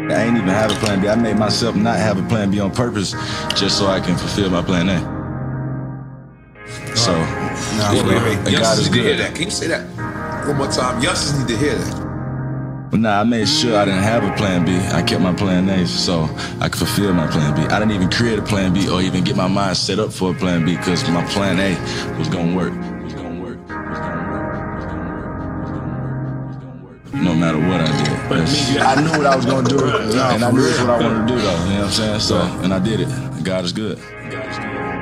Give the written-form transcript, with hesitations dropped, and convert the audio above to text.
I ain't even have a plan B. I made myself not have a plan B on purpose just so I can fulfill my plan A. So, wait. God is Youngsters need to hear good. that. Can you say that one more time? Youngsters need to hear that. But nah, I made sure I didn't have a plan B. I kept my plan A so I could fulfill my plan B. I didn't even create a plan B or even get my mind set up for a plan B because my plan A was gonna work. No matter what I did. I knew what I was gonna do, and I knew what I wanted to do though, you know what I'm saying? So, and I did it. God is good. God is good.